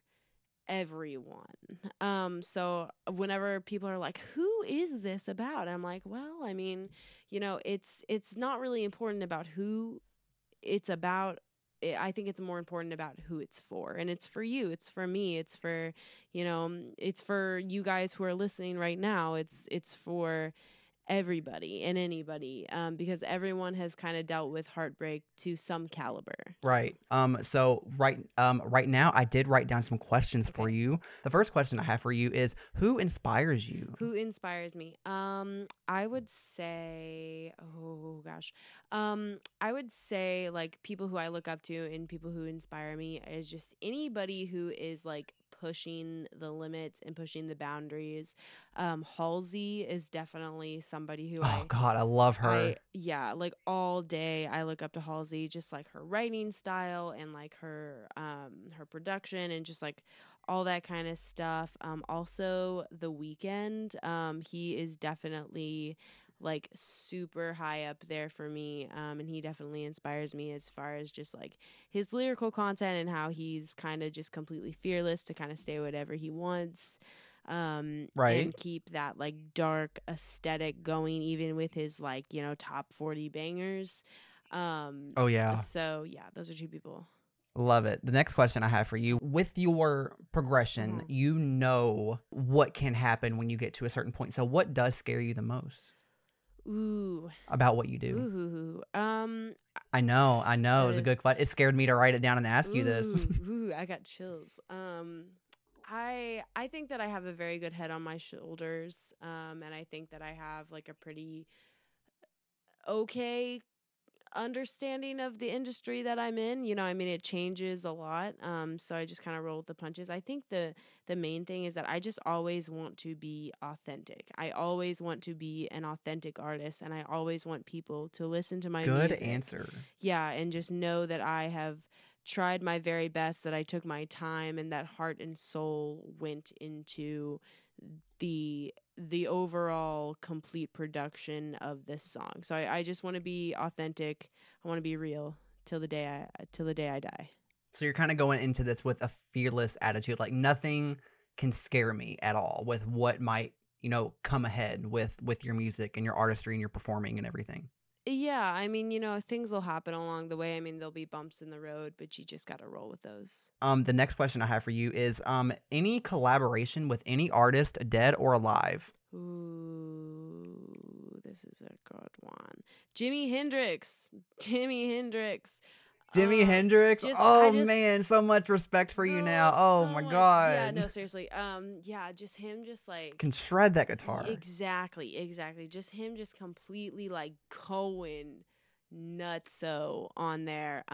everyone. So whenever people are like, who is this about? I'm like, well, I mean, you know, it's not really important about who it's about. I think it's more important about who it's for. And it's for you, it's for me, it's for, you know, it's for you guys who are listening right now. It's for everybody and anybody because everyone has kind of dealt with heartbreak to some caliber. Right. So right now I did write down some questions for Okay. you. The first question I have for you is who inspires you? Who inspires me? I would say, oh gosh. I would say like people who I look up to and people who inspire me is just anybody who is like pushing the limits and pushing the boundaries. Halsey is definitely somebody who Oh God, I love I her. yeah, like all day I look up to Halsey, just like her writing style and like her production and just like all that kind of stuff. Also The Weeknd, he is definitely like super high up there for me. And he definitely inspires me as far as just like his lyrical content and how he's kind of just completely fearless to kind of say whatever he wants. Right. and keep that like dark aesthetic going, even with his like, you know, top 40 bangers. Oh, yeah. So yeah, those are two people. Love it. The next question I have for you, with your progression, Mhm. you know what can happen when you get to a certain point. So what does scare you the most Ooh, about what you do? ooh, I know. that It's a is good question. It scared me to write it down and ask you this. ooh, I got chills. I think that I have a very good head on my shoulders, and I think that I have like a pretty okay understanding of the industry that I'm in. You know, I mean, it changes a lot. So I just kind of roll with the punches. I think the main thing is that I just always want to be authentic. I always want to be an authentic artist, and I always want people to listen to my Good music. answer. Yeah, and just know that I have tried my very best, that I took my time, and that heart and soul went into the overall complete production of this song. So I just want to be authentic. I want to be real till the day I die. So you're kind of going into this with a fearless attitude, like nothing can scare me at all with what might, you know, come ahead with your music and your artistry and your performing and everything. Yeah, I mean, you know, things will happen along the way. I mean, there'll be bumps in the road, but you just got to roll with those. The next question I have for you is any collaboration with any artist, dead or alive? Ooh, this is a good one. Jimi Hendrix. Jimi Hendrix. Jimi Hendrix. just- Oh I just- man, so much respect for you now. Oh so my much. god. Yeah, no, seriously. Yeah, just him, just like Can shred that guitar. exactly. Just him, just completely like going nutso on there.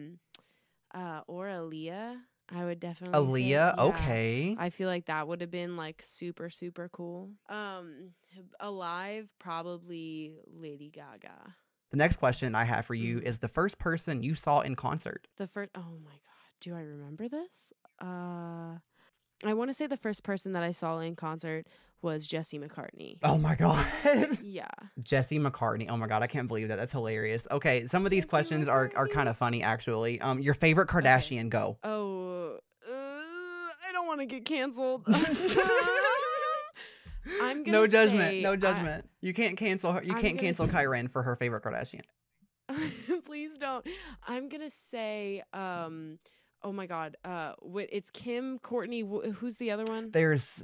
Or Aaliyah. I would definitely say. Aaliyah. Yeah. Okay. I feel like that would have been like super, super cool. Alive, probably Lady Gaga. The next question I have for you Mhm. is the first person you saw in concert. The first, oh my God, do I remember this? I want to say the first person that I saw in concert was Jesse McCartney. Oh my god. Yeah. Jesse McCartney. Oh my god, I can't believe that. That's hilarious. Okay, some of these Jesse questions are McCartney. kind of funny actually. Your favorite Kardashian, go. Oh, I don't want to get canceled. I'm gonna No judgment. say No judgment. You can't cancel her. You I'm can't gonna cancel Kyren for her favorite Kardashian. Please don't. I'm gonna say, oh my God, it's Kim, Courtney. Who's the other one? There's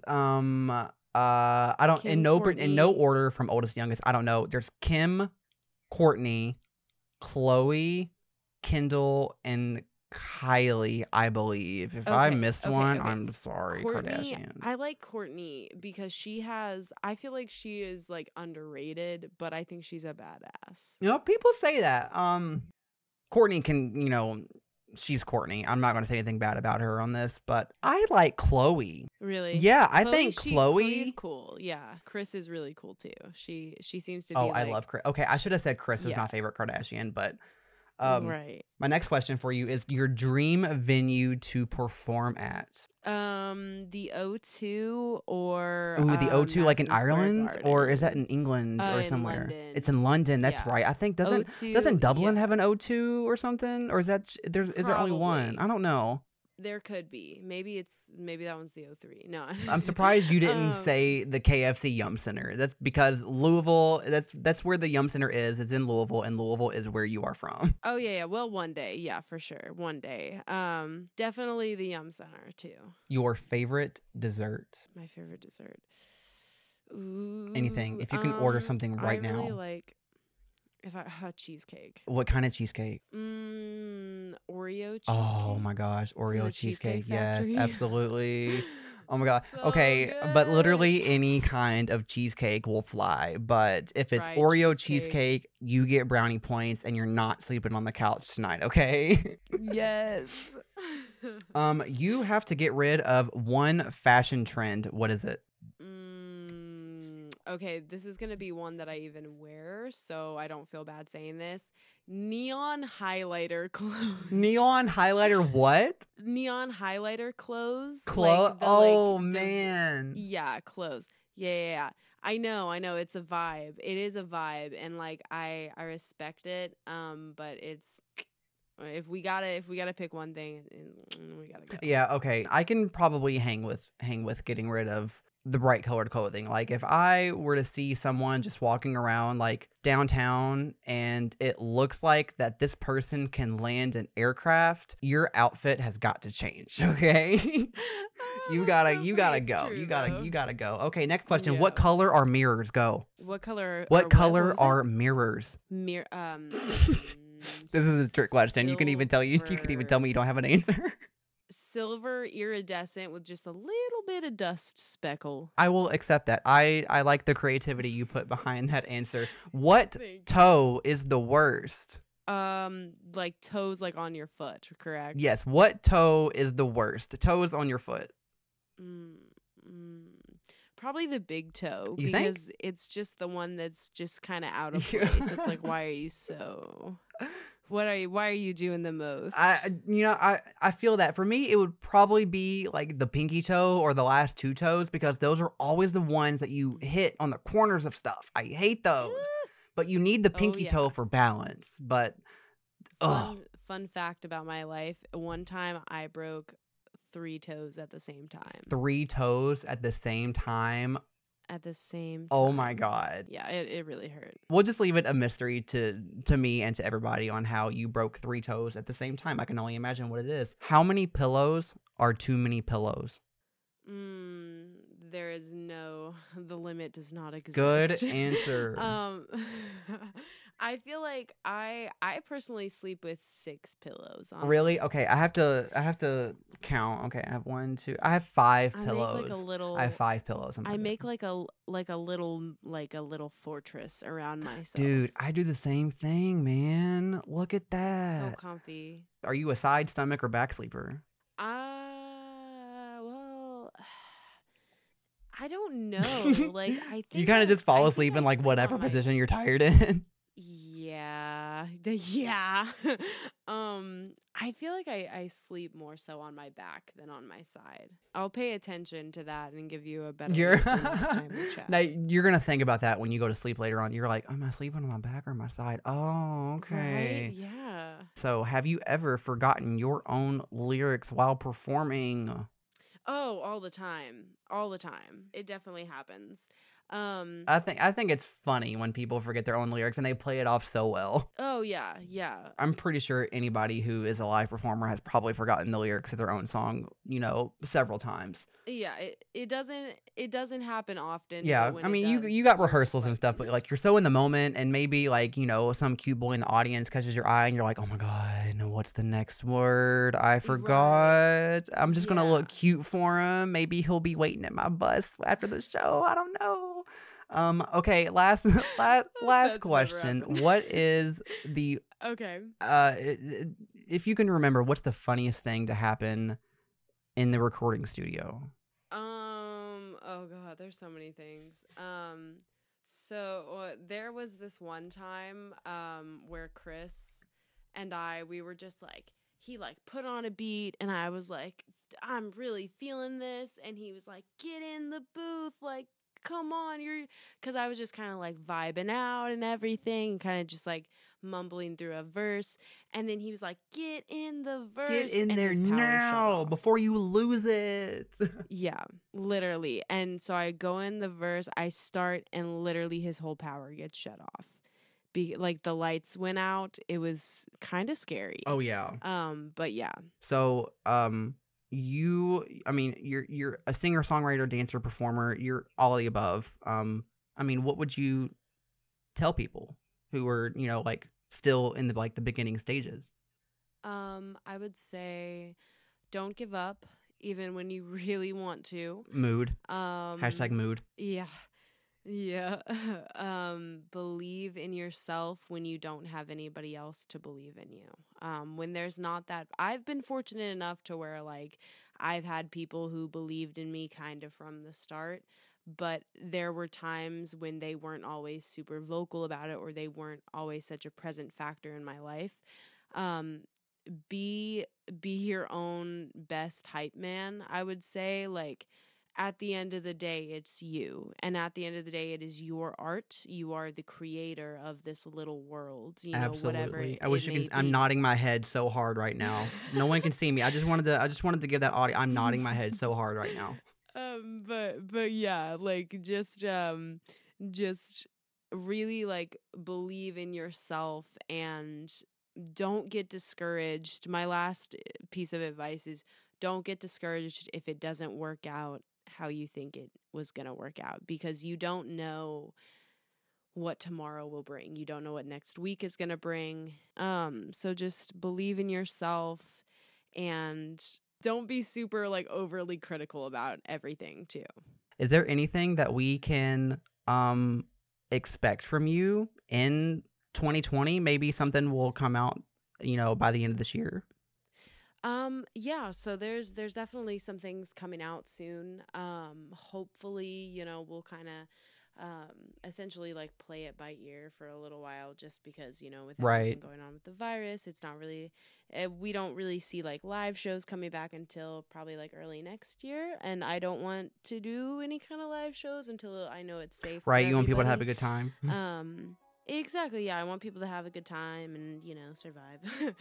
I don't Kim, in no Courtney. order from oldest to youngest. I don't know. There's Kim, Courtney, Chloe, Kendall, and Kylie, I believe. If I Okay, missed okay, one, okay. I'm sorry, Courtney, Kardashian. I like Courtney because I feel like she is like underrated, but I think she's a badass. You know, people say that. Courtney can, you know, she's Courtney. I'm not going to say anything bad about her on this, but I like Chloe. Really? Yeah, I think Chloe is cool. Yeah, Chris is really cool too. She seems to be. Oh, I love Chris. Okay, I should have said Chris is Yeah. my favorite Kardashian, but right. my next question for you is your dream venue to perform at. The O2 or Ooh, the O2, like in Madison Square Ireland, or is that Garden. in England or In somewhere? London. It's in London. That's Yeah. right. I think O2, doesn't Dublin yeah. have an O2 or something, or is there only one? Probably. I don't know. There could be. Maybe that one's the O3. No. I'm surprised you didn't Um, say the KFC Yum Center. That's because Louisville. That's where the Yum Center is. It's in Louisville, and Louisville is where you are from. Oh yeah. Well, one day, yeah, for sure, one day. Definitely the Yum Center too. Your favorite dessert? My favorite dessert. Ooh, Anything. If you can order something right I really now. like cheesecake. What kind of cheesecake? Oreo cheesecake. Oh my gosh, Oreo the cheesecake. Cheesecake Yes, Factory. absolutely. Oh my god. So Okay, but literally good. any kind of cheesecake will fly. But if it's Fried Oreo cheesecake. cheesecake, you get brownie points and you're not sleeping on the couch tonight, okay? Yes. You have to get rid of one fashion trend. What is it? Okay, this is gonna be one that I even wear, so I don't feel bad saying this. Neon highlighter clothes. Neon highlighter what? Neon highlighter clothes. Oh man. Yeah, clothes. Yeah. I know. It's a vibe. It is a vibe, and like I respect it. But it's if we gotta pick one thing, we gotta go. Yeah, okay. I can probably hang with getting rid of the bright colored clothing. Like if I were to see someone just walking around like downtown and it looks like that this person can land an aircraft, your outfit has got to change, okay? You gotta go. You gotta go. Okay, next question. What Yeah. color are mirrors? Go. What color? What or color was it? are mirrors? This is a trick question. You can even tell me you don't have an answer. Silver iridescent with just a little bit of dust speckle. I will accept that. I like the creativity you put behind that answer. What Thank you. toe is the worst? Like toes like on your foot, correct? Yes, what toe is the worst? Toes on your foot. Probably the big toe, You think? because it's just the one that's just kind of out of Yeah. place. It's like, why are you so? Why are you doing the most? I feel that for me it would probably be like the pinky toe or the last two toes because those are always the ones that you hit on the corners of stuff. I hate those. But you need the pinky yeah. toe for balance. But Fun fact about my life: one time I broke 3 toes at the same time. 3 toes at the same time. At the same time. Oh my god. Yeah, it really hurt. We'll just leave it a mystery to me and to everybody on how you broke 3 toes at the same time. I can only imagine what it is. How many pillows are too many pillows? There is the limit does not exist. Good answer. I feel like I personally sleep with 6 pillows on. Really? Okay, I have to count. Okay, I have 1, 2. I have 5 I pillows. make like a little. I have 5 pillows. I make like a little fortress around myself. Dude, I do the same thing, man. Look at It's that. so comfy. Are you a side, stomach, or back sleeper? Well, I don't know. Like I think You kind of just fall asleep in like sleep whatever on my- position you're tired in. Yeah. I feel like I sleep more so on my back than on my side. I'll pay attention to that and give you a better You're answer next time we chat. now you're gonna think about that when you go to sleep later on. You're like, am I sleeping on my back or my side? Oh, okay. Right? Yeah. So, have you ever forgotten your own lyrics while performing? Oh, all the time. All the time. It definitely happens. I think it's funny when people forget their own lyrics and they play it off so well. Oh yeah, yeah. I'm pretty sure anybody who is a live performer has probably forgotten the lyrics of their own song, several times. Yeah, it doesn't happen often. Yeah, but when I it mean, does, you got we're just rehearsals and like, stuff, but like you're so in the moment, and maybe like some cute boy in the audience catches your eye, and you're like, oh my god, what's the next word? I forgot. I'm just gonna look cute for him. Maybe he'll be waiting at my bus after the show. I don't know. Okay, last That's question. never happened. What is the Okay. if you can remember, what's the funniest thing to happen in the recording studio? Oh god, there's so many things. So there was this one time where Chris and we were just like, he like put on a beat and I was like, I'm really feeling this, and he was like, get in the booth, like come on, because I was just kind of like vibing out and everything, kind of just like mumbling through a verse, and then he was like, get in the verse, Get in and there his power shut now off. before you lose it. Yeah, literally. And so I go in the verse, I start, and literally his whole power gets shut off. Like the lights went out. It was kind of scary. Oh yeah. But yeah. So, you're a singer, songwriter, dancer, performer. You're all of the above. What would you tell people who are, like still in the beginning stages? I would say, don't give up, even when you really want to. Mood. #mood. Mood. Yeah. Yeah. Believe in yourself when you don't have anybody else to believe in you. When there's not that, I've been fortunate enough to where like I've had people who believed in me kind of from the start, but there were times when they weren't always super vocal about it, or they weren't always such a present factor in my life. Be your own best hype man, I would say. Like, at the end of the day, it's you. And at the end of the day, it is your art. You are the creator of this little world. Whatever. Absolutely. I wish you may could. I'm be. nodding my head so hard right now. No one can see me. I just wanted to give that audio. I'm nodding my head so hard right now. but yeah, like just really like believe in yourself and don't get discouraged. My last piece of advice is don't get discouraged if it doesn't work out how you think it was going to work out, because you don't know what tomorrow will bring. You don't know what next week is going to bring. So just believe in yourself and don't be super like overly critical about everything too. Is there anything that we can expect from you in 2020? Maybe something will come out, by the end of this year. Yeah, so there's definitely some things coming out soon. Hopefully, we'll kind of essentially like play it by ear for a little while, just because, with everything going on with the virus, it's not really, we don't really see like live shows coming back until probably like early next year. And I don't want to do any kind of live shows until I know it's safe. Right. You want people to have a good time. Exactly. Yeah. I want people to have a good time and, survive.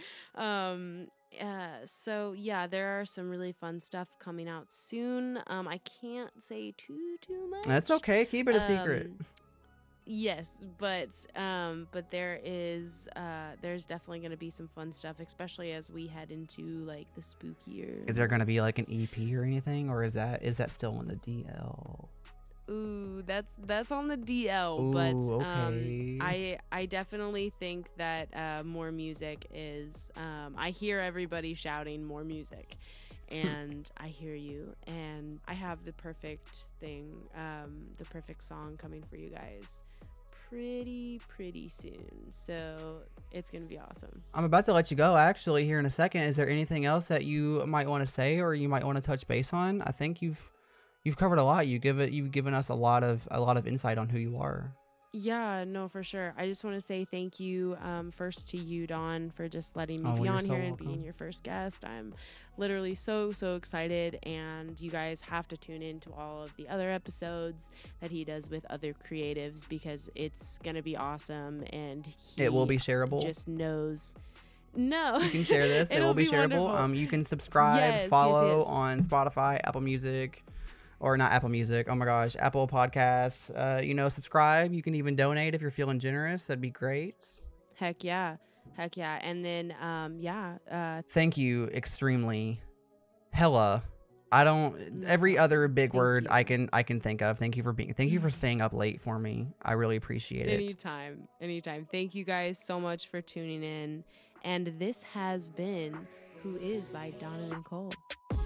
So yeah, there are some really fun stuff coming out soon. I can't say too much. That's okay. Keep it a secret. Yes, but there's definitely going to be some fun stuff, especially as we head into like the spookier. Is there going to be like an EP or anything, or is that still on the DL? Ooh, that's on the DL. Ooh, but okay. I definitely think that more music is. I hear everybody shouting more music, and I hear you, and I have the perfect thing, the perfect song coming for you guys pretty soon. So it's gonna be awesome. I'm about to let you go actually here in a second. Is there anything else that you might want to say or you might want to touch base on? I think you've covered a lot. You've given us a lot of insight on who you are. Yeah, no, for sure. I just want to say thank you first to you, Dawn, for just letting me be on here and being your first guest. I'm literally so excited, and you guys have to tune in to all of the other episodes that he does with other creatives, because it's going to be awesome, and it will be shareable. Just knows. No. You can share this. It will be shareable. Wonderful. You can subscribe, follow on Spotify, Apple Music. Or not Apple Music. Oh my gosh. Apple Podcasts. Subscribe. You can even donate if you're feeling generous. That'd be great. Heck yeah. And then, thank you extremely. Hella. Every other big word I can think of. Thank you for staying up late for me. I really appreciate it. Anytime. Thank you guys so much for tuning in. And this has been Who Is by Dawn and Nicole.